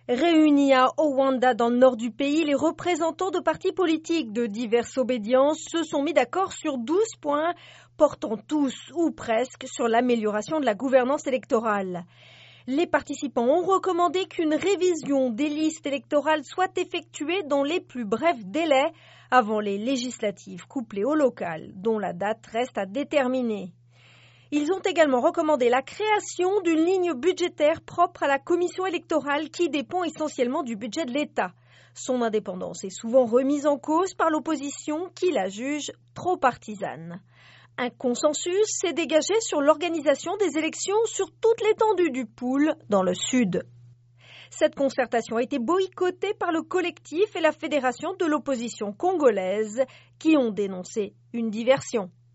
Réunis à Owanda dans le nord du pays, les représentants de partis politiques de diverses obédiences se sont mis d'accord sur 12 points portant tous ou presque sur l'amélioration de la gouvernance électorale. Les participants ont recommandé qu'une révision des listes électorales soit effectuée dans les plus brefs délais avant les législatives couplées au local, dont la date reste à déterminer. Ils ont également recommandé la création d'une ligne budgétaire propre à la commission électorale qui dépend essentiellement du budget de l'État. Son indépendance est souvent remise en cause par l'opposition qui la juge trop partisane. Un consensus s'est dégagé sur l'organisation des élections sur toute l'étendue du Pool dans le sud. Cette concertation a été boycottée par le collectif et la fédération de l'opposition congolaise qui ont dénoncé une diversion.